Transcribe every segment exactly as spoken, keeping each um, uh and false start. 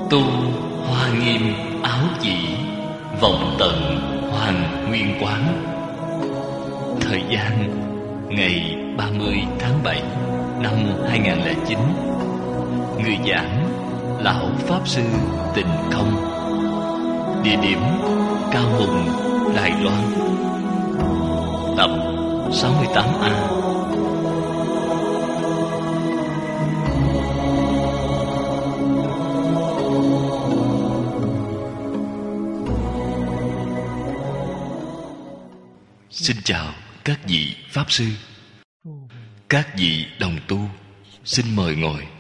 Tu Hoa Nghiêm Áo Chỉ, vọng tận Hoàng Nguyên Quán. Thời gian ngày ba mươi tháng bảy năm hai nghìn không trăm lẻ chín. Người giảng Lão Pháp Sư Tịnh Không. Địa điểm Cao Hùng, Đài Loan. Tập sáu mươi tám A. Xin chào các vị Pháp Sư, các vị đồng tu, xin mời ngồi.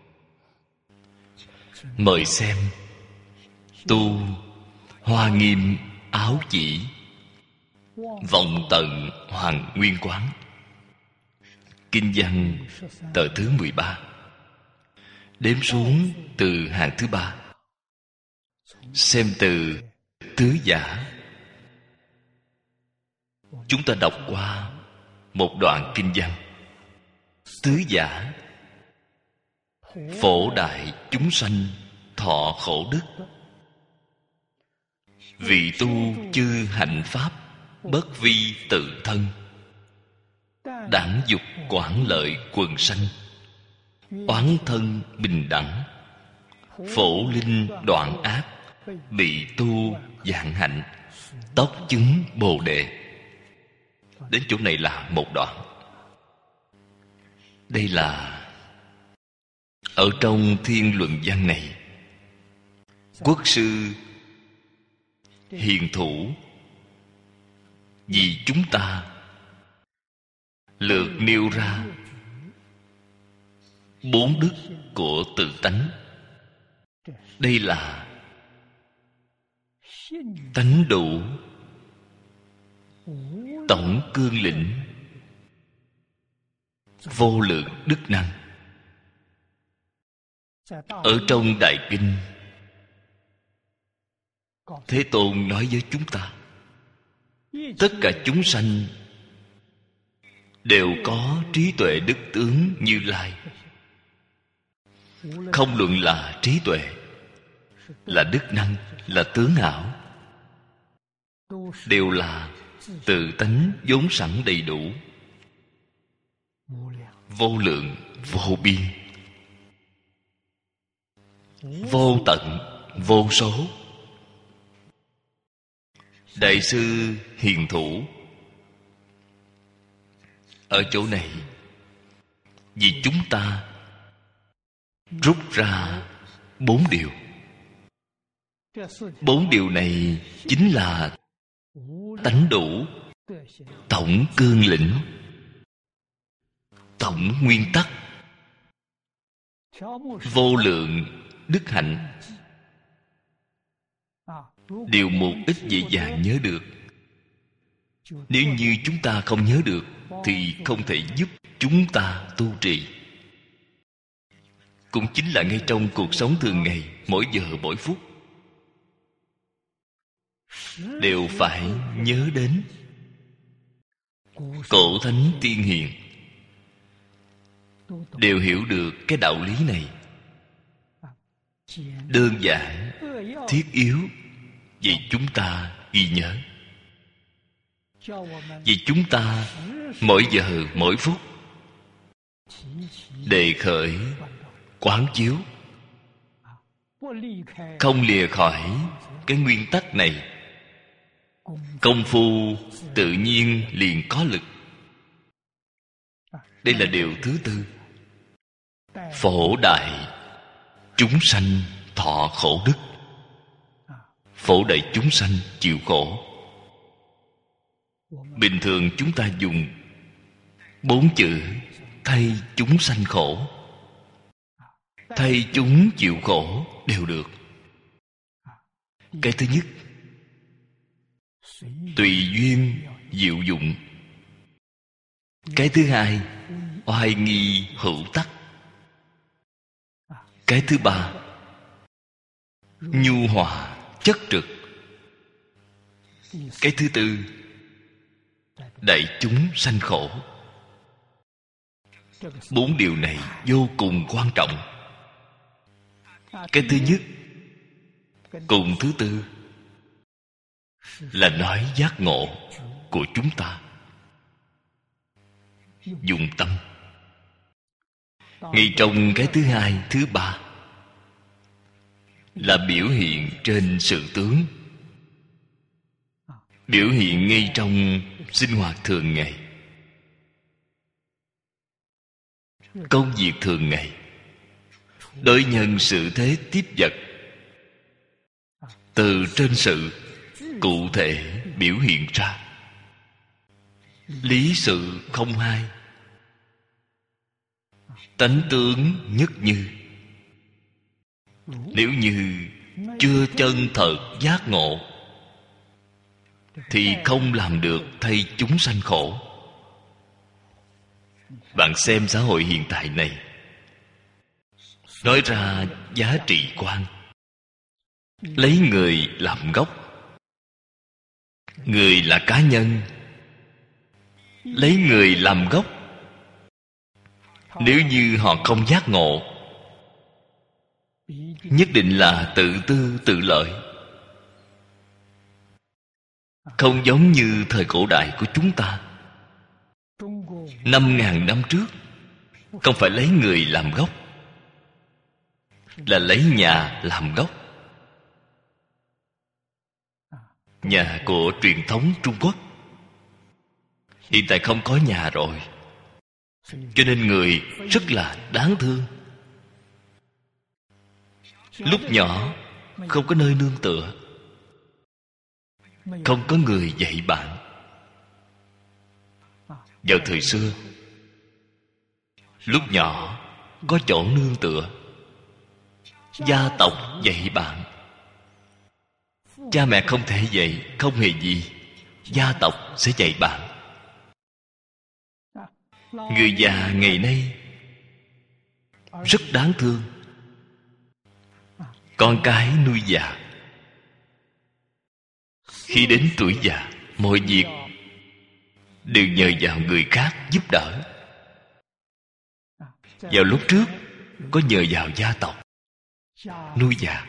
Mời xem Tu Hoa Nghiêm Áo Chỉ, vọng tận Hoàng Nguyên Quán. Kinh văn tờ thứ mười ba, đếm xuống từ hàng thứ ba. Xem từ tứ giả. Chúng ta đọc qua một đoạn kinh văn. Tứ giả: phổ đại chúng sanh thọ khổ đức, vì tu chư hạnh pháp bất vi tự thân, đẳng dục quảng lợi quần sanh, oán thân bình đẳng, phổ linh đoạn ác, bị tu dạng hạnh, tốc chứng bồ đề. Đến chỗ này là một đoạn. Đây là ở trong Thiên Luận Văn này, Quốc sư hiền thủ vì chúng ta lược nêu ra bốn đức của tự tánh. Đây là tánh đủ, tổng cương lĩnh, vô lượng đức năng. Ở trong Đại Kinh, Thế Tôn nói với chúng ta, tất cả chúng sanh đều có trí tuệ đức tướng Như Lai. Không luận là trí tuệ, là đức năng, là tướng ảo, đều là tự tánh vốn sẵn đầy đủ, vô lượng vô biên, vô tận vô số. Đại sư hiền thủ ở chỗ này vì chúng ta rút ra bốn điều. Bốn điều này chính là tánh đủ, tổng cương lĩnh, tổng nguyên tắc, vô lượng đức hạnh. Điều một ít dễ dàng nhớ được. Nếu như chúng ta không nhớ được thì không thể giúp chúng ta tu trì. Cũng chính là ngay trong cuộc sống thường ngày, mỗi giờ mỗi phút đều phải nhớ đến. Cổ thánh tiên hiền đều hiểu được cái đạo lý này. Đơn giản, thiết yếu, vì chúng ta ghi nhớ, vì chúng ta mỗi giờ mỗi phút đề khởi quán chiếu, không lìa khỏi cái nguyên tắc này, công phu tự nhiên liền có lực. Đây là điều thứ tư. Phổ đại chúng sanh thọ khổ đức. Phổ đại chúng sanh chịu khổ. Bình thường chúng ta dùng bốn chữ thay chúng sanh khổ, thay chúng chịu khổ đều được. Cái thứ nhất, tùy duyên diệu dụng. Cái thứ hai, oai nghi hữu tắc. Cái thứ ba, nhu hòa chất trực. Cái thứ tư, đại chúng sanh khổ. Bốn điều này vô cùng quan trọng. Cái thứ nhất Cùng thứ tư là nói giác ngộ của chúng ta. Dùng tâm. Ngay trong cái thứ hai, thứ ba là biểu hiện trên sự tướng, biểu hiện ngay trong sinh hoạt thường ngày, công việc thường ngày, đối nhân xử thế tiếp vật. Từ trên sự cụ thể biểu hiện ra. Lý sự không hai, tánh tướng nhất như. Nếu như chưa chân thật giác ngộ thì không làm được thay chúng sanh khổ. Bạn xem xã hội hiện tại này, nói ra giá trị quan, lấy người làm gốc. Người là cá nhân, lấy người làm gốc. Nếu như họ không giác ngộ, nhất định là tự tư tự lợi. Không giống như thời cổ đại của chúng ta. Năm ngàn năm trước, không phải lấy người làm gốc, là lấy nhà làm gốc. Nhà của truyền thống Trung Quốc hiện tại không có nhà rồi, cho nên người rất là đáng thương. Lúc nhỏ không có nơi nương tựa, không có người dạy bạn. Vào thời xưa, lúc nhỏ có chỗ nương tựa, gia tộc dạy bạn. Cha mẹ không thể dạy, không hề gì, gia tộc sẽ dạy bạn. Người già ngày nay rất đáng thương. Con cái nuôi già, khi đến tuổi già, mọi việc đều nhờ vào người khác giúp đỡ. Vào lúc trước có nhờ vào gia tộc nuôi già,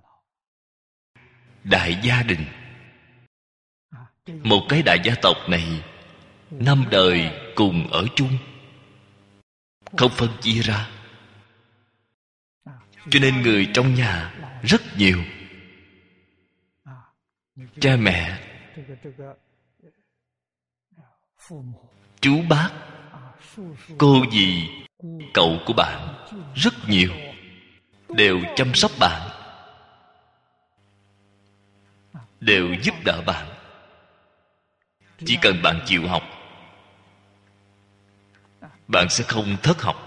đại gia đình. Một cái đại gia tộc này năm đời cùng ở chung, không phân chia ra, cho nên người trong nhà rất nhiều. Cha mẹ, chú bác, cô dì, cậu của bạn rất nhiều, đều chăm sóc bạn, đều giúp đỡ bạn. Chỉ cần bạn chịu học, bạn sẽ không thất học.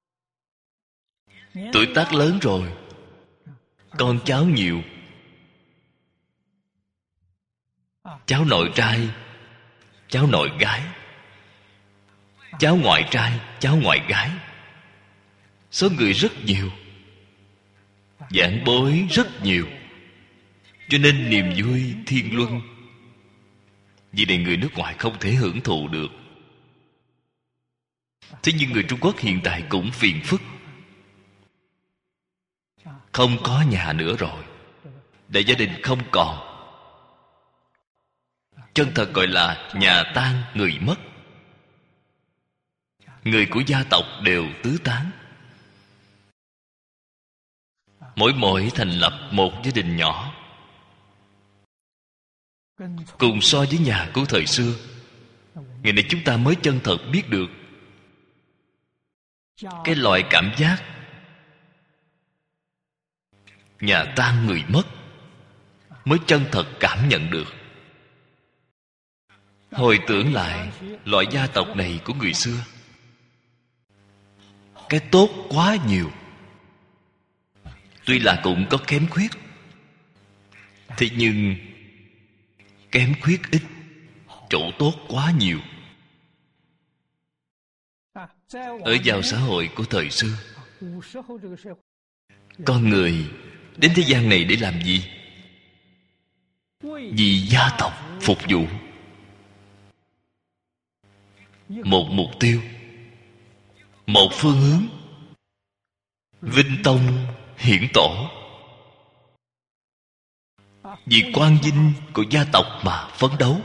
Tuổi tác lớn rồi, con cháu nhiều, cháu nội trai, cháu nội gái, cháu ngoại trai, cháu ngoại gái, số người rất nhiều, giảng bối rất nhiều, cho nên niềm vui thiên luân. Vì này người nước ngoài không thể hưởng thụ được. Thế nhưng người Trung Quốc hiện tại cũng phiền phức, không có nhà nữa rồi, đại gia đình không còn. Chân thật gọi là nhà tan người mất. Người của gia tộc đều tứ tán. Mỗi mỗi thành lập một gia đình nhỏ, cùng so với nhà của thời xưa, ngày nay chúng ta mới chân thật biết được cái loại cảm giác nhà tan người mất, mới chân thật cảm nhận được. Hồi tưởng lại loại gia tộc này của người xưa, cái tốt quá nhiều. Tuy là cũng có kém khuyết, thế nhưng kém khuyết ít, chỗ tốt quá nhiều. Ở vào xã hội của thời xưa, con người đến thế gian này để làm gì? Vì gia tộc phục vụ. Một mục tiêu, một phương hướng, vinh tông hiển tổ. vì quang vinh của gia tộc mà phấn đấu.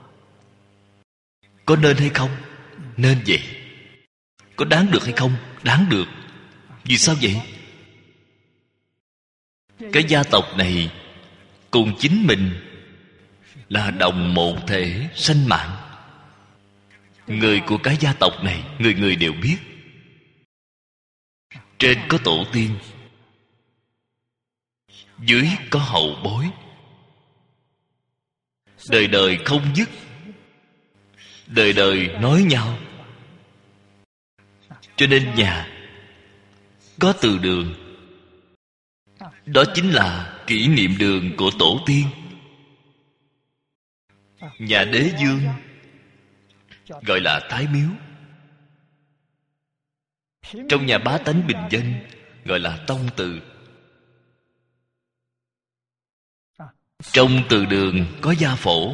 Có nên hay không? Nên vậy. Có đáng được hay không? Đáng được. Vì sao vậy? Cái gia tộc này cùng chính mình là đồng một thể sanh mạng. Người của cái gia tộc này người người đều biết. Trên có tổ tiên, dưới có hậu bối, đời đời không dứt, đời đời nói nhau. Cho nên nhà có từ đường, đó chính là kỷ niệm đường của tổ tiên. Nhà đế vương gọi là Thái Miếu. Trong nhà bá tánh bình dân gọi là tông từ. Trong từ đường có gia phổ.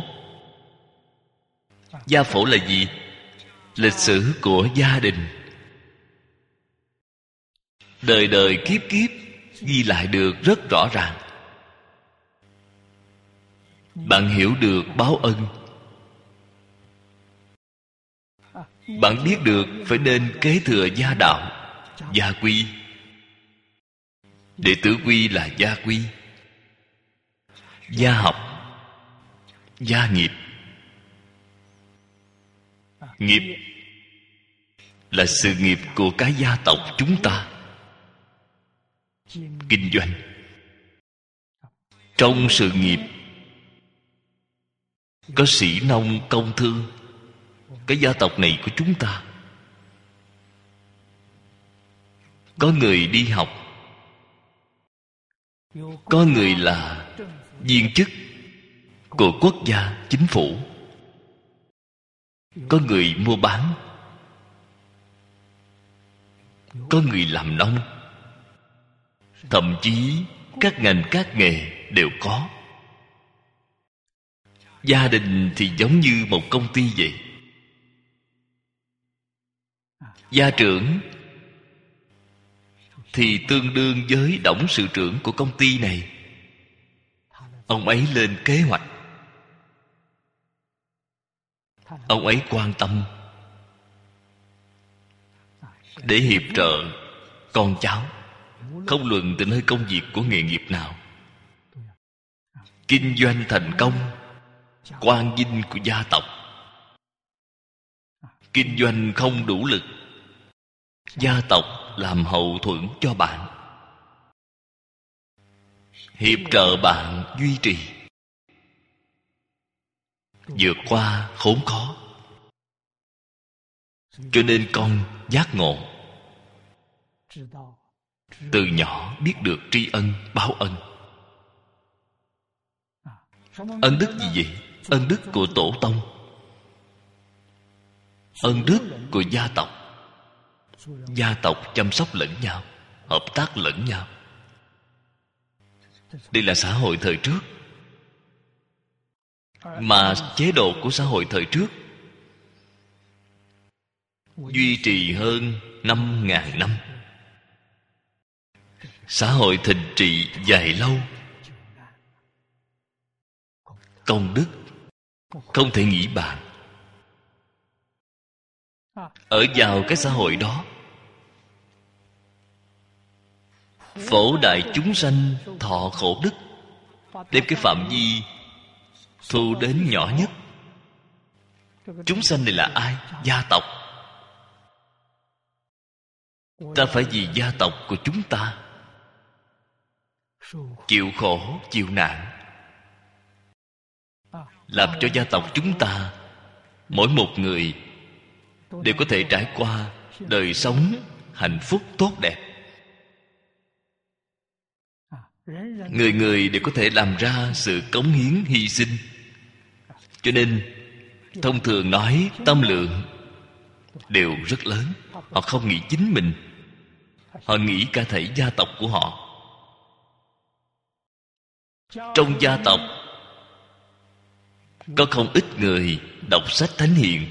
Gia phổ là gì? Lịch sử của gia đình, đời đời kiếp kiếp ghi lại được rất rõ ràng. Bạn hiểu được báo ân, bạn biết được phải nên kế thừa gia đạo, gia quy. Đệ tử quy là gia quy, gia học, gia nghiệp. Nghiệp là sự nghiệp của cái gia tộc chúng ta. Kinh doanh, trong sự nghiệp có sĩ nông công thương. Cái gia tộc này của chúng ta có người đi học, có người là viên chức của quốc gia, chính phủ, có người mua bán, có người làm nông, thậm chí các ngành các nghề đều có. Gia đình thì giống như một công ty vậy. Gia trưởng thì tương đương với董sự trưởng của công ty này. Ông ấy lên kế hoạch, ông ấy quan tâm để hiệp trợ con cháu, không luận từ nơi công việc của nghề nghiệp nào. Kinh doanh thành công, quang vinh của gia tộc. Kinh doanh không đủ lực, gia tộc làm hậu thuẫn cho bạn, hiệp trợ bạn duy trì, vượt qua khốn khó. Cho nên con giác ngộ, từ nhỏ biết được tri ân báo ân. Ân đức gì vậy? Ân đức của tổ tông, ân đức của gia tộc. Gia tộc chăm sóc lẫn nhau, hợp tác lẫn nhau. Đây là xã hội thời trước. Mà chế độ của xã hội thời trước duy trì hơn năm ngàn năm. Xã hội thịnh trị dài lâu. Công đức không thể nghĩ bàn. Ở vào cái xã hội đó, phổ đại chúng sanh thọ khổ đức, đem cái phạm vi thu đến nhỏ nhất. Chúng sanh này là ai? Gia tộc. Ta phải vì gia tộc của chúng ta chịu khổ, chịu nạn, làm cho gia tộc chúng ta mỗi một người đều có thể trải qua đời sống hạnh phúc tốt đẹp. Người người đều có thể làm ra sự cống hiến hy sinh. Cho nên thông thường nói tâm lượng đều rất lớn. Họ không nghĩ chính mình, họ nghĩ cả thảy gia tộc của họ. Trong gia tộc có không ít người đọc sách thánh hiền,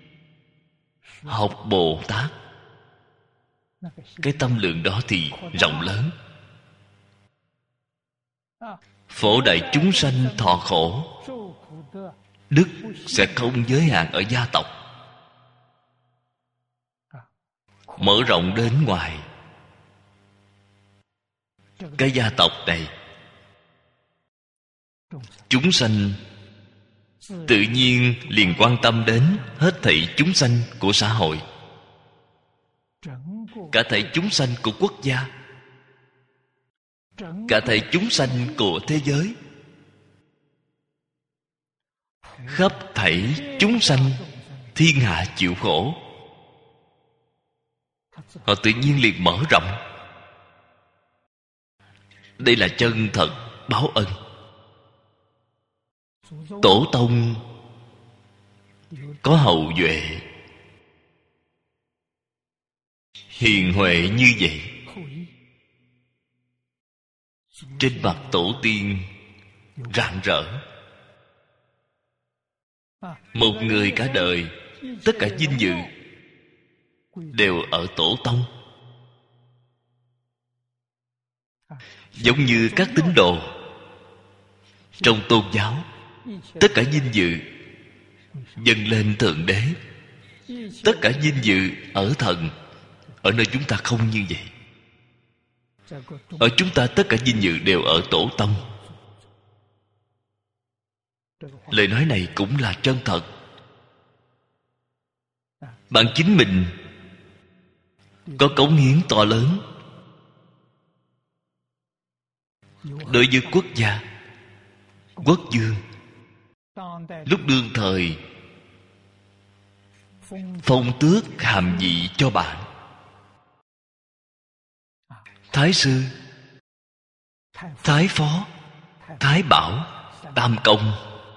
học Bồ Tát. Cái tâm lượng đó thì rộng lớn. phổ đại chúng sanh thọ khổ. Đức sẽ không giới hạn ở gia tộc, mở rộng đến ngoài. Cái gia tộc này, chúng sanh tự nhiên liền quan tâm đến hết thảy chúng sanh của xã hội, cả thảy chúng sanh của quốc gia, cả thảy chúng sanh của thế giới. Khắp thảy chúng sanh thiên hạ chịu khổ, họ tự nhiên liền mở rộng. Đây là chân thật báo ân. Tổ tông có hậu duệ hiền huệ như vậy, trên mặt tổ tiên rạng rỡ. Một người cả đời, tất cả vinh dự đều ở tổ tông. Giống như các tín đồ trong tôn giáo, tất cả vinh dự dâng lên Thượng Đế. Tất cả vinh dự ở thần. Ở nơi chúng ta không như vậy. Ở chúng ta tất cả vinh dự đều ở tổ tông. Lời nói này cũng là chân thật. Bạn chính mình có cống hiến to lớn đối với quốc gia, quốc vương. Lúc đương thời phong tước hàm vị cho bạn. Thái sư, thái phó, thái bảo, tam công.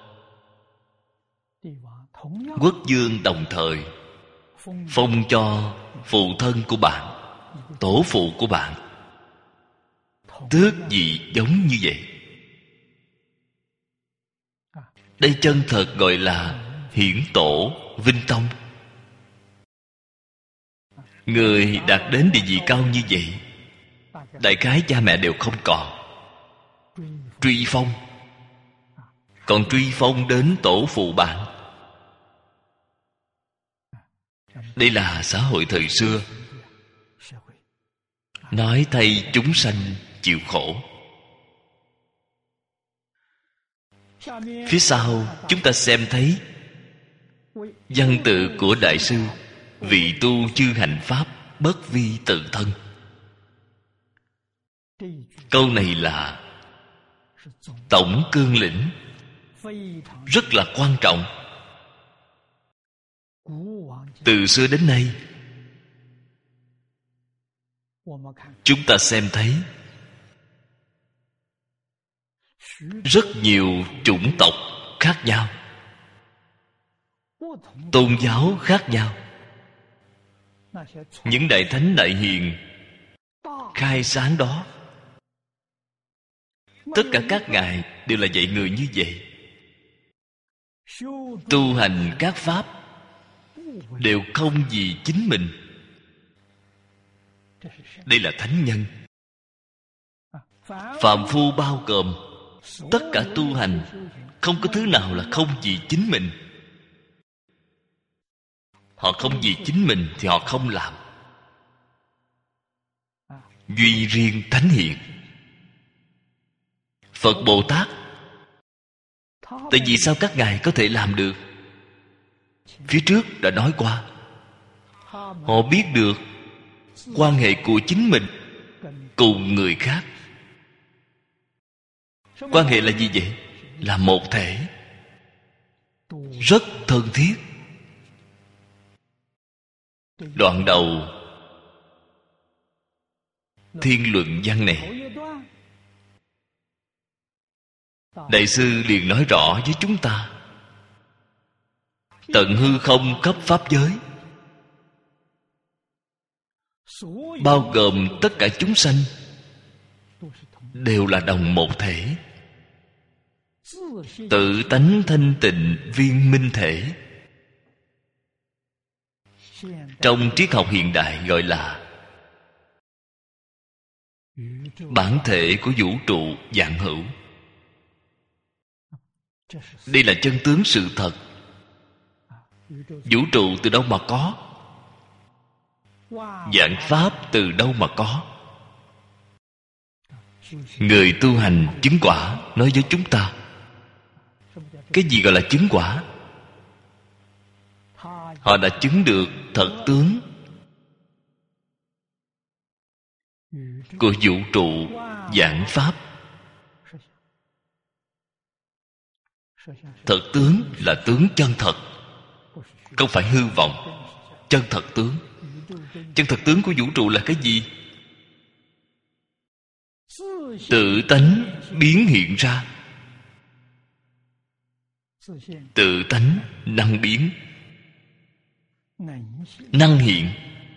Quốc vương đồng thời phong cho phụ thân của bạn, tổ phụ của bạn, tước vị giống như vậy. Đây chân thật gọi là hiển tổ vinh tông. Người đạt đến địa vị cao như vậy, đại khái cha mẹ đều không còn. Truy phong, còn truy phong đến tổ phụ bạn. Đây là xã hội thời xưa, nói thay chúng sanh chịu khổ. Phía sau chúng ta xem thấy văn tự của Đại sư: vị tu chư hành pháp, bất vi tự thân. Câu này là tổng cương lĩnh, rất là quan trọng. Từ xưa đến nay, chúng ta xem thấy rất nhiều chủng tộc khác nhau, tôn giáo khác nhau. Những đại thánh đại hiền khai sáng đó, tất cả các ngài đều là dạy người như vậy. Tu hành các pháp đều không vì chính mình. Đây là thánh nhân. Phàm phu bao gồm tất cả tu hành, không có thứ nào là không vì chính mình. Họ không vì chính mình thì họ không làm. Duy riêng thánh hiền, Phật Bồ Tát, tại vì sao các ngài có thể làm được? Phía trước đã nói qua, họ biết được quan hệ của chính mình cùng người khác. Quan hệ là gì vậy? Là một thể, rất thân thiết. Đoạn đầu Thiên Luận Văn này, Đại sư liền nói rõ với chúng ta: tận hư không khắp pháp giới, bao gồm tất cả chúng sanh, đều là đồng một thể, tự tánh thanh tịnh viên minh thể. Trong triết học hiện đại gọi là bản thể của vũ trụ vạn hữu. Đây là chân tướng sự thật. Vũ trụ từ đâu mà có? Vạn pháp từ đâu mà có? Người tu hành chứng quả nói với chúng ta, cái gì gọi là chứng quả? Họ đã chứng được thật tướng của vũ trụ vạn pháp. Thật tướng là tướng chân thật, không phải hư vọng. Chân thật tướng. Chân thật tướng của vũ trụ là cái gì? Tự tánh biến hiện ra. Tự tánh năng biến, năng hiện.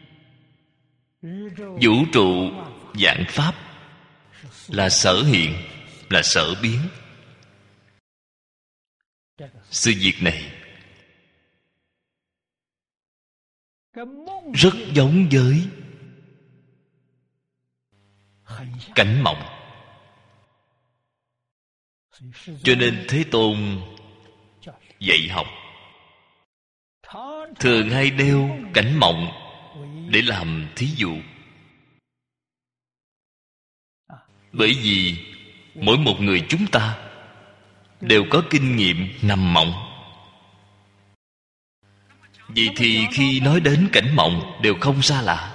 Vũ trụ vạn pháp là sở hiện, là sở biến. Sự việc này rất giống với cảnh mộng. Cho nên Thế Tôn dạy học thường hay nêu cảnh mộng để làm thí dụ. Bởi vì mỗi một người chúng ta đều có kinh nghiệm nằm mộng. Vậy thì khi nói đến cảnh mộng đều không xa lạ.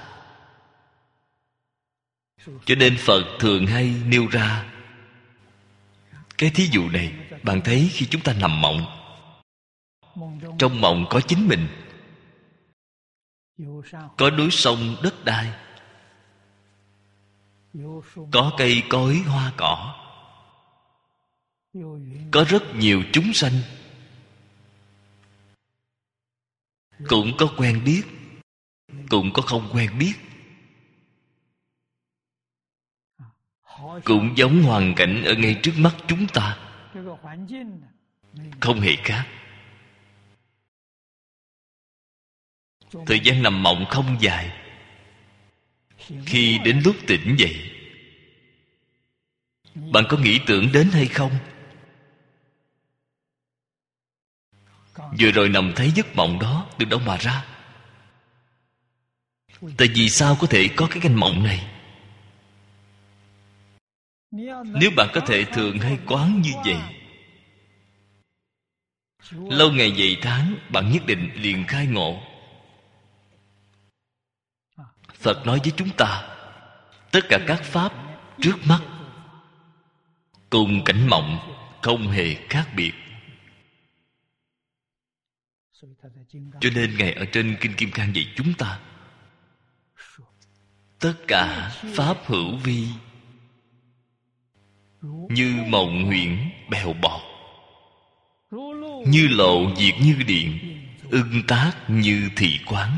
Cho nên Phật thường hay nêu ra cái thí dụ này. Bạn thấy khi chúng ta nằm mộng, trong mộng có chính mình, có núi sông đất đai, có cây cối hoa cỏ, có rất nhiều chúng sanh, cũng có quen biết, cũng có không quen biết. Cũng giống hoàn cảnh ở ngay trước mắt chúng ta, không hề khác. Thời gian nằm mộng không dài. Khi đến lúc tỉnh dậy, bạn có nghĩ tưởng đến hay không? Vừa rồi nằm thấy giấc mộng đó từ đâu mà ra? Tại vì sao có thể có cái canh mộng này? Nếu bạn có thể thường hay quán như vậy, lâu ngày vậy tháng, bạn nhất định liền khai ngộ. Phật nói với chúng ta, tất cả các pháp trước mắt cùng cảnh mộng không hề khác biệt. Cho nên Ngài ở trên Kinh Kim Cang dạy chúng ta, tất cả pháp hữu vi, như mộng huyễn bèo bọt, như lộ diệt như điện, ưng tác như thị quán.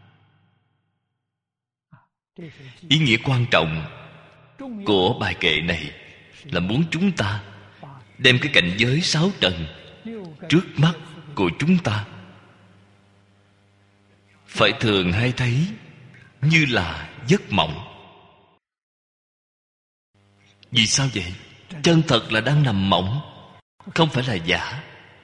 Ý nghĩa quan trọng của bài kệ này là muốn chúng ta đem cái cảnh giới sáu trần trước mắt của chúng ta phải thường hay thấy như là giấc mộng. Vì sao vậy? Chân thật là đang nằm mộng, không phải là giả.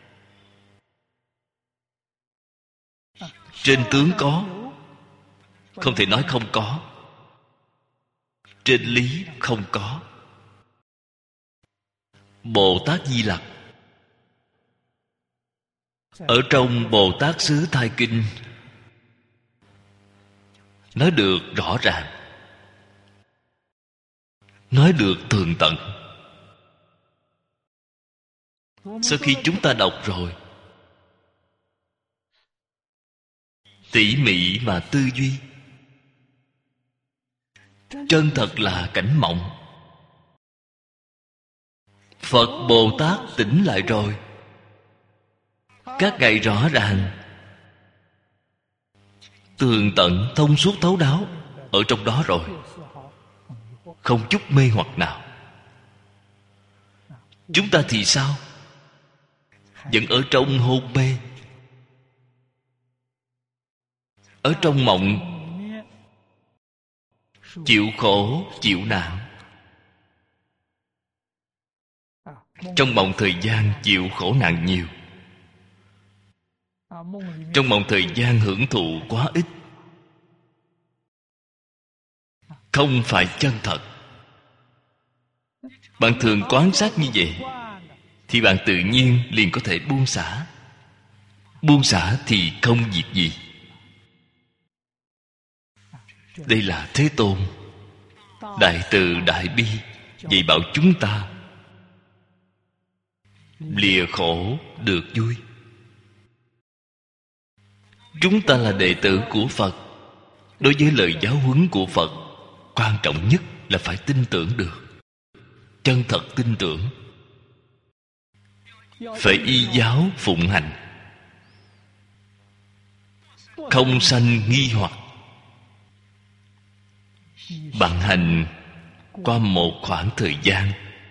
Trên tướng có, không thể nói không có. Trên lý không có. Bồ Tát Di Lặc ở trong Bồ Tát Xứ Thai Kinh nói được rõ ràng, nói được tường tận. Sau khi chúng ta đọc rồi, tỉ mỉ mà tư duy, chân thật là cảnh mộng. Phật Bồ Tát tỉnh lại rồi, các ngài rõ ràng, tường tận, thông suốt, thấu đáo ở trong đó rồi, không chút mê hoặc nào. Chúng ta thì sao? Vẫn ở trong hôn mê, ở trong mộng, chịu khổ chịu nạn. Trong mộng thời gian chịu khổ nạn nhiều. Trong mộng thời gian hưởng thụ quá ít, không phải chân thật. Bạn thường quan sát như vậy thì bạn tự nhiên liền có thể buông xả. Buông xả thì không việc gì. Đây là Thế Tôn đại từ đại bi dạy bảo chúng ta lìa khổ được vui. Chúng ta là đệ tử của Phật. Đối với lời giáo huấn của Phật, quan trọng nhất là phải tin tưởng được, chân thật tin tưởng, phải y giáo phụng hành, không sanh nghi hoặc. Bạn hành qua một khoảng thời gian,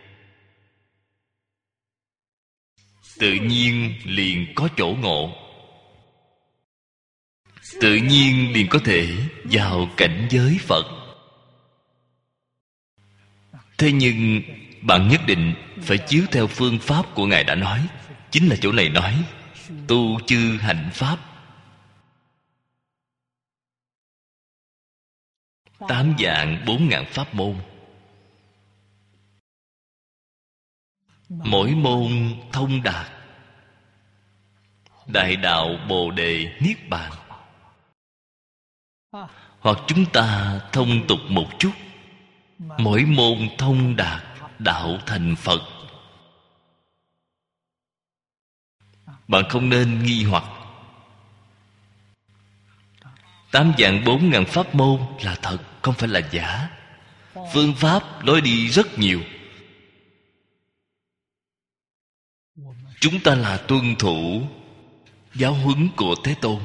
tự nhiên liền có chỗ ngộ, tự nhiên liền có thể vào cảnh giới Phật. Thế nhưng bạn nhất định phải chiếu theo phương pháp của Ngài đã nói. Chính là chỗ này nói tu chư hạnh pháp. Tám dạng bốn ngàn pháp môn, mỗi môn thông đạt đại đạo Bồ Đề Niết Bàn. Hoặc chúng ta thông tục một chút, mỗi môn thông đạt đạo thành Phật. Bạn không nên nghi hoặc. Tám vạn bốn ngàn pháp môn là thật, không phải là giả. Phương pháp lối đi rất nhiều. Chúng ta là tuân thủ giáo huấn của Thế Tôn,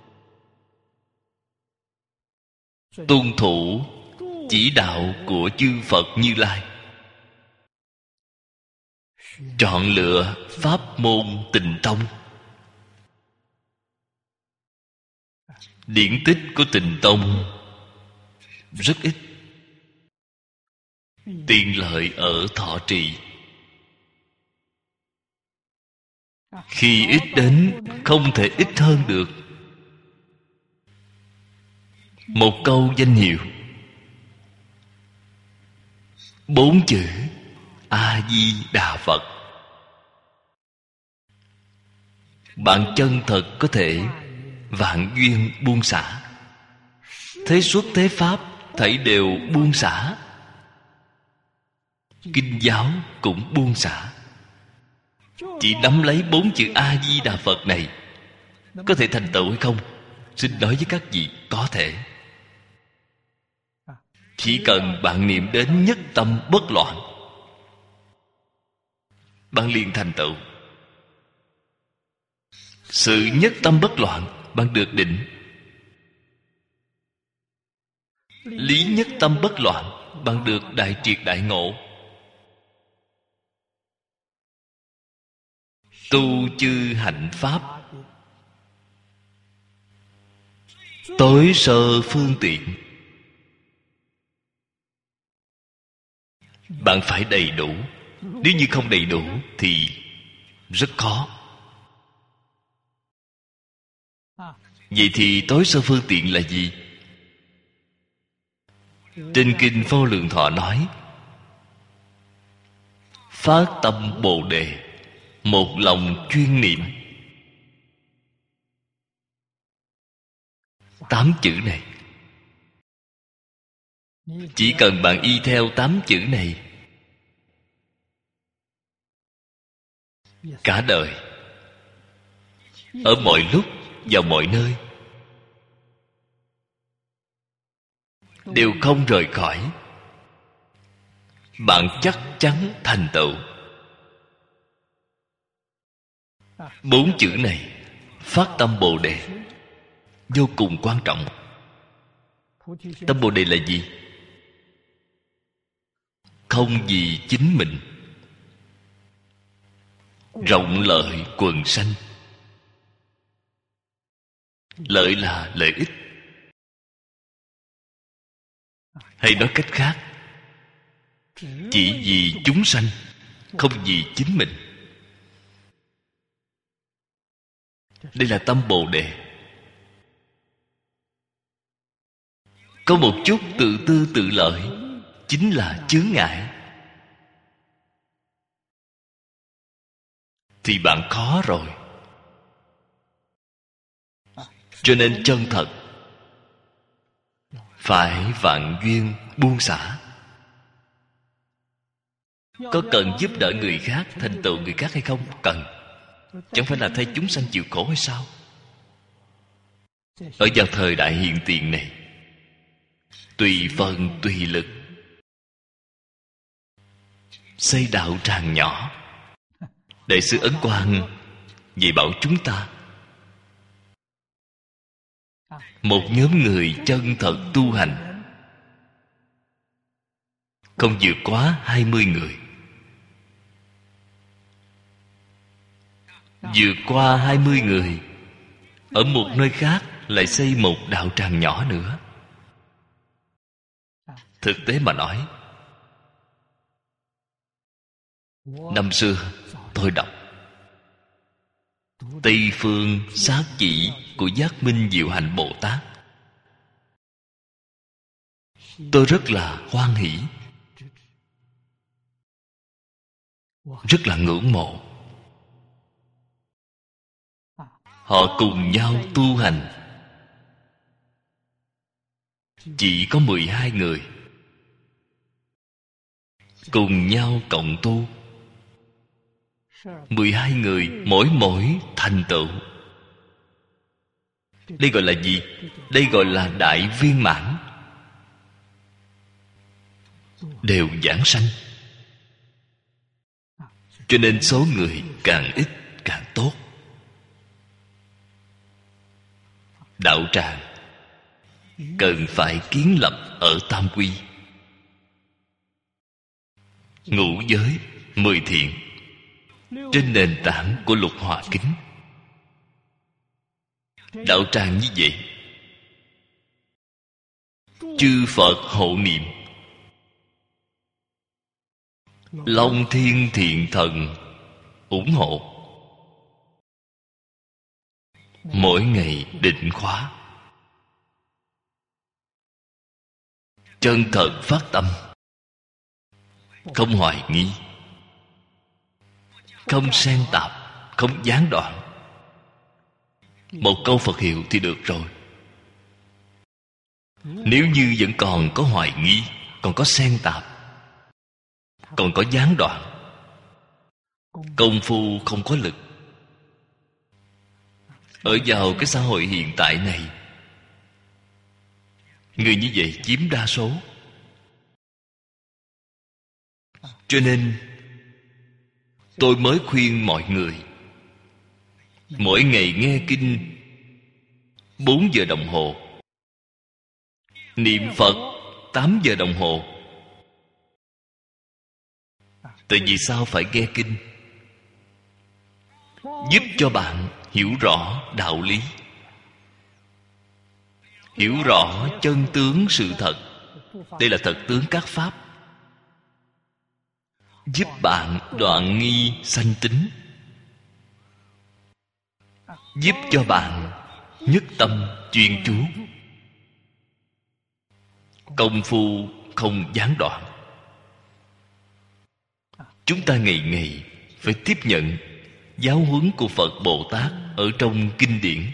tuân thủ chỉ đạo của chư Phật Như Lai, chọn lựa pháp môn Tịnh Tông. Điển tích của Tịnh Tông rất ít, tiện lợi ở thọ trì. Khi ít đến không thể ít hơn được. Một câu danh hiệu, bốn chữ A Di Đà Phật, bạn chân thật có thể vạn duyên buông xả. Thế xuất thế pháp thảy đều buông xả. Kinh giáo cũng buông xả. Chỉ nắm lấy bốn chữ A Di Đà Phật này, có thể thành tựu hay không? Xin nói với các vị, có thể. Chỉ cần bạn niệm đến nhất tâm bất loạn, bạn liền thành tựu. Sự nhất tâm bất loạn, bạn được định. Lý nhất tâm bất loạn, bạn được đại triệt đại ngộ. Tu chư hạnh pháp, tối sơ phương tiện. Bạn phải đầy đủ. Nếu như không đầy đủ thì rất khó. Vậy thì tối sơ phương tiện là gì? Trên Kinh Vô Lượng Thọ nói: phát tâm Bồ Đề, một lòng chuyên niệm. Tám chữ này, chỉ cần bạn y theo tám chữ này, cả đời, ở mọi lúc, vào mọi nơi, đều không rời khỏi, bạn chắc chắn thành tựu. Bốn chữ này, phát tâm Bồ Đề, vô cùng quan trọng. Tâm Bồ Đề là gì? Không vì chính mình, rộng lợi quần sanh. Lợi là lợi ích, hay nói cách khác, chỉ vì chúng sanh, không vì chính mình. Đây là tâm Bồ Đề. Có một chút tự tư tự lợi chính là chướng ngại, thì bạn khó rồi. Cho nên chân thật phải vạn duyên buông xả. Có cần giúp đỡ người khác, thành tựu người khác hay không? Cần. Chẳng phải là thay chúng sanh chịu khổ hay sao? Ở vào thời đại hiện tiền này, tùy phần tùy lực xây đạo tràng nhỏ. Đại sư Ấn Quang dạy bảo chúng ta, một nhóm người chân thật tu hành không vượt quá hai mươi người. Vượt qua hai mươi người, ở một nơi khác lại xây một đạo tràng nhỏ nữa. Thực tế mà nói, năm xưa tôi đọc Tây Phương Sát Chỉ của Giác Minh Diệu Hạnh Bồ Tát, tôi rất là hoan hỷ, rất là ngưỡng mộ. Họ cùng nhau tu hành, chỉ có mười hai người, cùng nhau cộng tu. Mười hai người mỗi mỗi thành tựu. Đây gọi là gì? Đây gọi là đại viên mãn. Đều giảng sanh. Cho nên số người càng ít càng tốt. Đạo tràng cần phải kiến lập ở tam quy, ngũ giới, mười thiện, trên nền tảng của lục hòa kính. Đạo tràng như vậy, chư Phật hộ niệm, Long Thiên Thiện Thần ủng hộ, mỗi ngày định khóa, chân thật phát tâm, không hoài nghi, không xen tạp, không gián đoạn. Một câu Phật hiệu thì được rồi. Nếu như vẫn còn có hoài nghi, còn có xen tạp, còn có gián đoạn, công phu không có lực. Ở vào cái xã hội hiện tại này, người như vậy chiếm đa số. Cho nên tôi mới khuyên mọi người mỗi ngày nghe kinh bốn giờ đồng hồ, niệm Phật tám giờ đồng hồ. Tại vì sao phải nghe kinh? Giúp cho bạn hiểu rõ đạo lý, hiểu rõ chân tướng sự thật. Đây là thật tướng các pháp. Giúp bạn đoạn nghi sanh tính, giúp cho bạn nhất tâm chuyên chú, công phu không gián đoạn. Chúng ta ngày ngày phải tiếp nhận giáo huấn của Phật Bồ Tát ở trong kinh điển,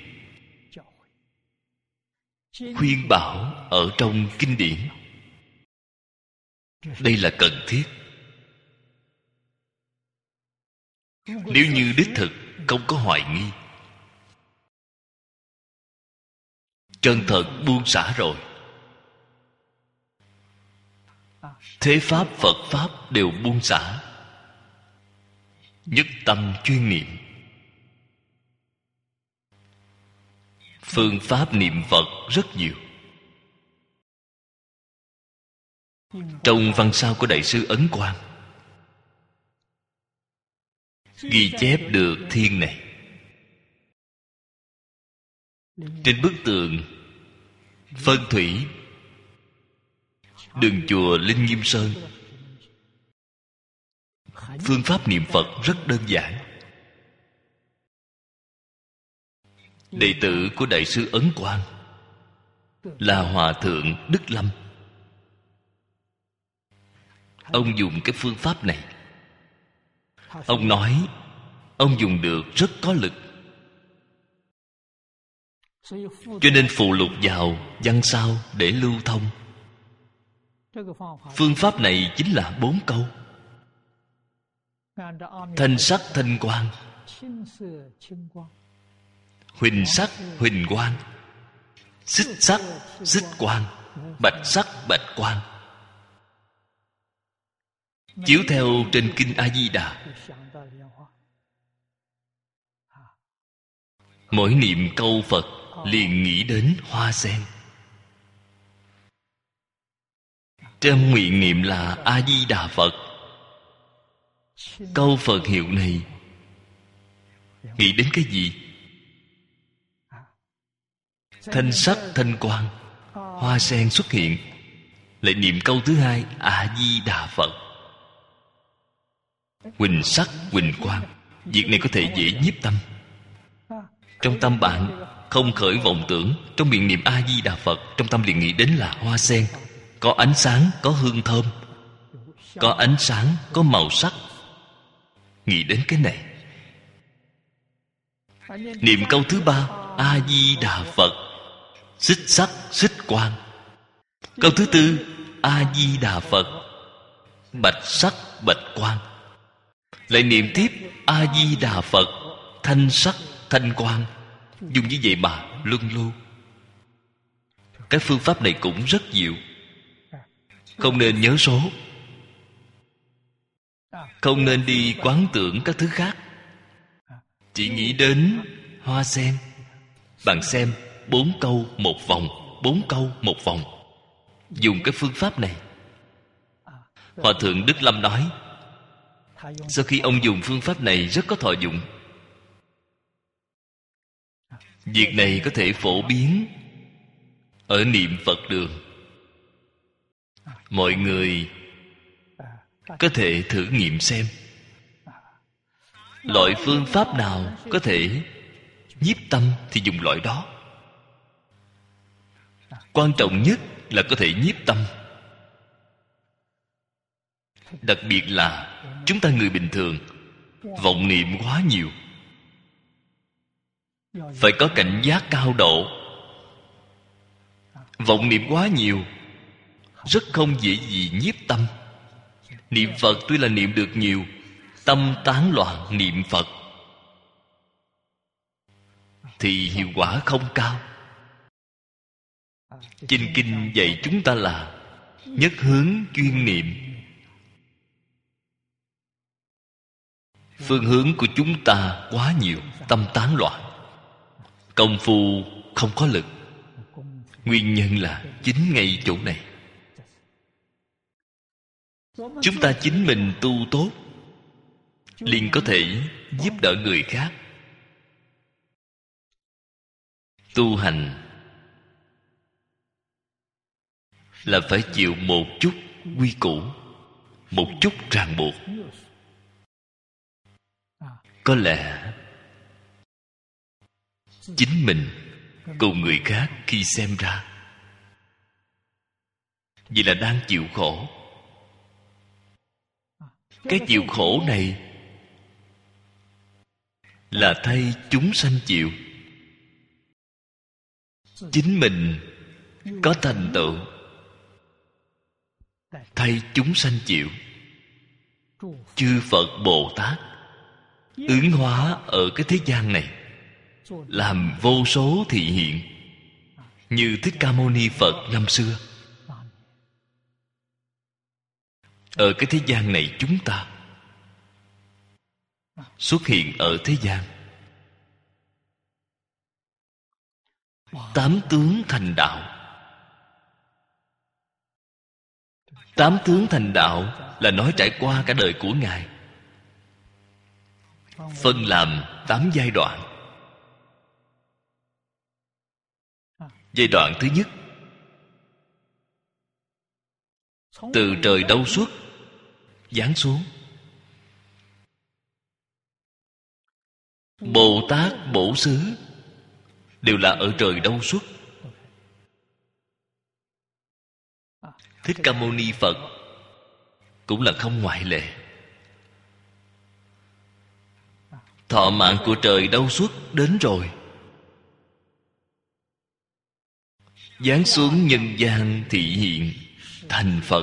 khuyên bảo ở trong kinh điển. Đây là cần thiết. Nếu như đích thực không có hoài nghi, chân thật buông xả rồi, thế pháp Phật pháp đều buông xả, nhất tâm chuyên niệm. Phương pháp niệm Phật rất nhiều. Trong văn sao của Đại sư Ấn Quang ghi chép được thiên này. Trên bức tường phân thủy đường chùa Linh Nghiêm Sơn Phương pháp niệm Phật rất đơn giản. Đệ tử của Đại sư Ấn Quang là Hòa Thượng Đức Lâm. Ông dùng cái phương pháp này. Ông nói ông dùng được rất có lực, cho nên phụ lục vào văn sao để lưu thông. Phương pháp này chính là bốn câu: thanh sắc thanh quang, huỳnh sắc huỳnh quang, xích sắc xích quang, bạch sắc bạch quang. Chiếu theo trên kinh A Di Đà, mỗi niệm câu Phật liền nghĩ đến hoa sen. Trong nguyện niệm là A Di Đà Phật, câu Phật hiệu này nghĩ đến cái gì? Thanh sắc thanh quang, hoa sen xuất hiện. Lại niệm câu thứ hai A Di Đà Phật, huỳnh sắc huỳnh quang. Việc này có thể dễ nhiếp tâm. Trong tâm bạn không khởi vọng tưởng, trong miệng niệm A Di Đà Phật, trong tâm liền nghĩ đến là hoa sen, có ánh sáng, có hương thơm, có ánh sáng, có màu sắc. Nghĩ đến cái này. Niệm câu thứ ba A Di Đà Phật, xích sắc xích quang. Câu thứ tư A Di Đà Phật, bạch sắc bạch quang. Lại niệm tiếp A Di Đà Phật, thanh sắc thanh quang. Dùng như vậy mà luân lưu. Cái phương pháp này cũng rất diệu. Không nên nhớ số, không nên đi quán tưởng các thứ khác, chỉ nghĩ đến hoa sen. Bạn xem, bốn câu một vòng, bốn câu một vòng. Dùng cái phương pháp này. Hòa Thượng Đức Lâm nói, sau khi ông dùng phương pháp này rất có thọ dụng. Việc này có thể phổ biến ở niệm Phật đường. Mọi người có thể thử nghiệm xem loại phương pháp nào có thể nhiếp tâm thì dùng loại đó. Quan trọng nhất là có thể nhiếp tâm. Đặc biệt là chúng ta người bình thường vọng niệm quá nhiều, phải có cảnh giác cao độ. Vọng niệm quá nhiều rất không dễ gì nhiếp tâm. Niệm Phật tuy là niệm được nhiều, tâm tán loạn niệm Phật thì hiệu quả không cao. Trên kinh dạy chúng ta là nhất hướng chuyên niệm. Phương hướng của chúng ta quá nhiều, tâm tán loạn, công phu không có lực. Nguyên nhân là chính ngay chỗ này. Chúng ta chính mình tu tốt, liền có thể giúp đỡ người khác. Tu hành là phải chịu một chút quy củ, một chút ràng buộc. Có lẽ chính mình cùng người khác khi xem ra vì là đang chịu khổ. Cái chịu khổ này là thay chúng sanh chịu. Chính mình có thành tựu, thay chúng sanh chịu. Chư Phật Bồ Tát ứng hóa ở cái thế gian này, làm vô số thị hiện, như Thích Ca Mâu Ni Phật năm xưa. Ở cái thế gian này chúng ta xuất hiện ở thế gian. Tám tướng thành đạo. Tám tướng thành đạo là nói trải qua cả đời của Ngài, phân làm tám giai đoạn. Giai đoạn thứ nhất, từ trời đâu xuất giáng xuống. Bồ Tát, Bổ Xứ đều là ở trời Đâu xuất. Thích Ca Mâu Ni Phật cũng là không ngoại lệ. Thọ mạng của trời Đâu xuất đến rồi, giáng xuống nhân gian thị hiện thành Phật.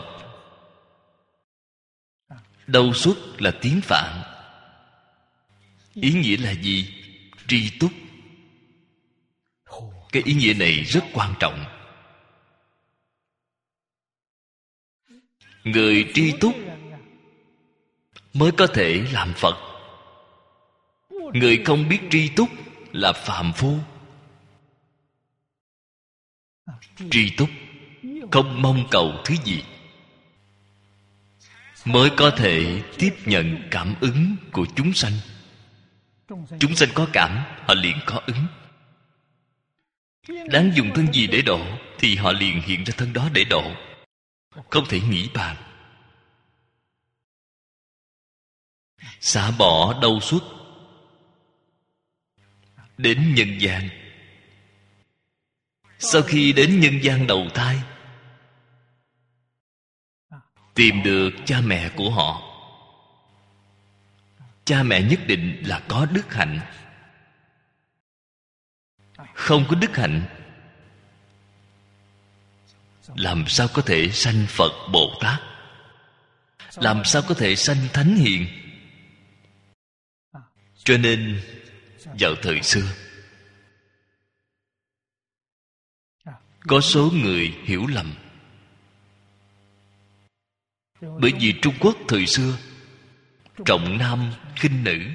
Đâu xuất là tiếng Phạn, ý nghĩa là gì? Tri túc. Cái ý nghĩa này rất quan trọng. Người tri túc mới có thể làm Phật. Người không biết tri túc là phàm phu. Tri túc không mong cầu thứ gì, mới có thể tiếp nhận cảm ứng của chúng sanh. Chúng sanh có cảm, họ liền có ứng. Đáng dùng thân gì để độ, thì họ liền hiện ra thân đó để độ. Không thể nghĩ bàn. Xả bỏ Đâu xuất, đến nhân gian. Sau khi đến nhân gian đầu thai, tìm được cha mẹ của họ. Cha mẹ nhất định là có đức hạnh. Không có đức hạnh, làm sao có thể sanh Phật Bồ Tát? Làm sao có thể sanh Thánh Hiền? Cho nên vào thời xưa, có số người hiểu lầm. Bởi vì Trung Quốc thời xưa trọng nam khinh nữ,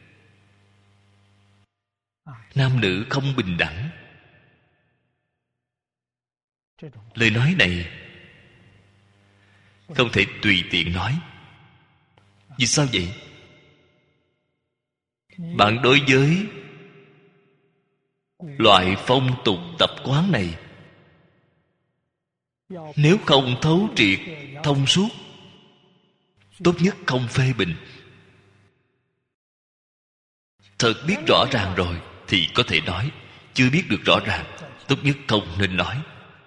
nam nữ không bình đẳng. Lời nói này không thể tùy tiện nói. Vì sao vậy? Bạn đối với loại phong tục tập quán này, nếu không thấu triệt thông suốt, tốt nhất không phê bình. Thật biết rõ ràng rồi thì có thể nói. Chưa biết được rõ ràng, tốt nhất không nên nói.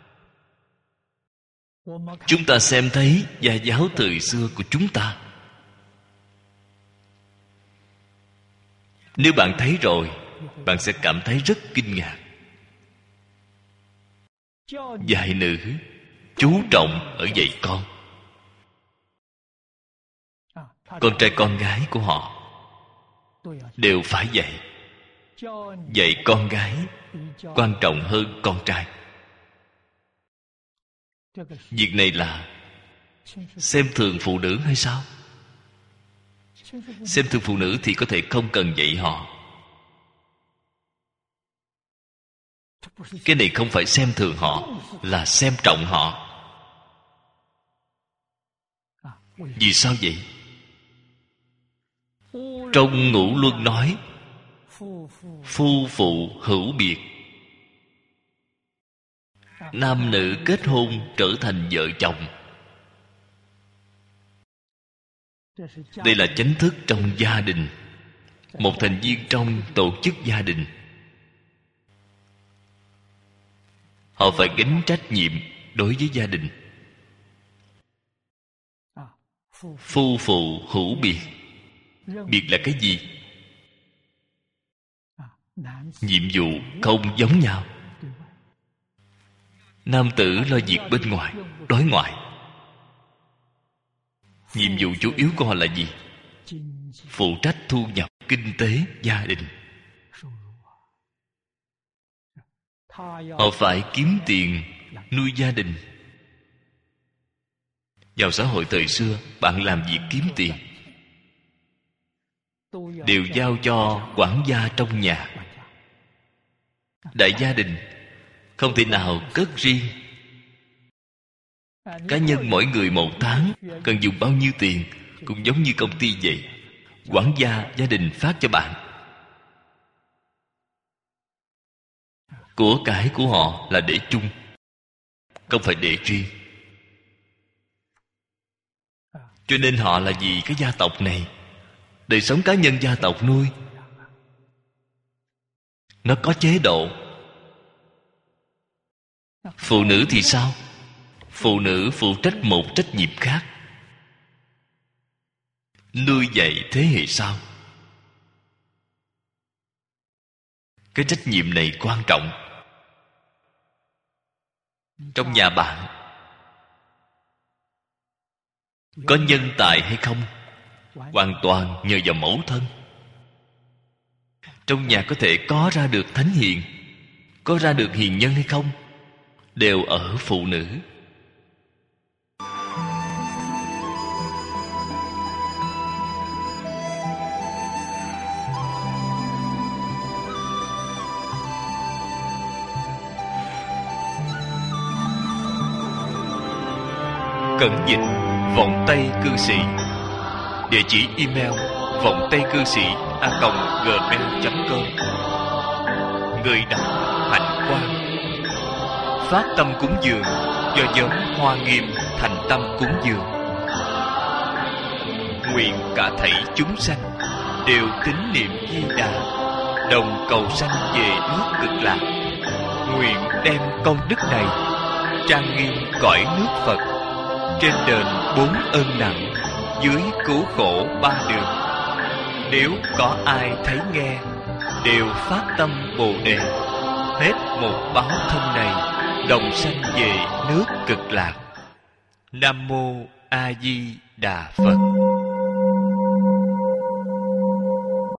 Chúng ta xem thấy gia giáo thời xưa của chúng ta, nếu bạn thấy rồi, bạn sẽ cảm thấy rất kinh ngạc. Dạy nữ chú trọng ở dạy con. Con trai con gái của họ đều phải dạy. Dạy con gái quan trọng hơn con trai. Việc này là xem thường phụ nữ hay sao? Xem thường phụ nữ thì có thể không cần dạy họ. Cái này không phải xem thường họ, là xem trọng họ. Vì sao vậy? Trong Ngũ Luân nói, phu phụ hữu biệt, nam nữ kết hôn trở thành vợ chồng. Đây là chánh thức trong gia đình, một thành viên trong tổ chức gia đình. Họ phải gánh trách nhiệm đối với gia đình. Phu phụ hữu biệt. Biệt là cái gì? Nhiệm vụ không giống nhau. Nam tử lo việc bên ngoài, đối ngoại. Nhiệm vụ chủ yếu của họ là gì? Phụ trách thu nhập kinh tế gia đình. Họ phải kiếm tiền nuôi gia đình. Vào xã hội thời xưa, bạn làm việc kiếm tiền đều giao cho quản gia trong nhà. Đại gia đình không thể nào cất riêng. Cá nhân mỗi người một tháng cần dùng bao nhiêu tiền cũng giống như công ty vậy. Quản gia gia đình phát cho bạn. Của cải của họ là để chung, không phải để riêng. Cho nên họ là vì cái gia tộc này, đời sống cá nhân gia tộc nuôi. nó có chế độ. Phụ nữ thì sao? Phụ nữ phụ trách một trách nhiệm khác, nuôi dạy thế hệ sau. Cái trách nhiệm này quan trọng. Trong nhà bạn có nhân tài hay không, hoàn toàn nhờ vào mẫu thân. Trong nhà có thể có ra được thánh hiền, có ra được hiền nhân hay không, đều ở phụ nữ. Cẩn dịch vọng tây cư sĩ. Địa chỉ email vọng tây cư sĩ a còng gmail chấm com. Người đọc Hạnh Quang. Phát tâm cúng dường do nhóm Hoa Nghiêm thành tâm cúng dường. Nguyện cả thảy chúng sanh đều tín niệm Di Đà, đồng cầu sanh về nước Cực Lạc. Nguyện đem công đức này trang nghiêm cõi nước Phật, trên đền bốn ơn nặng, dưới cứu khổ ba đường. Nếu có ai thấy nghe, đều phát tâm Bồ Đề, hết một báo thân này, đồng sanh về nước Cực Lạc. Nam mô A Di Đà Phật.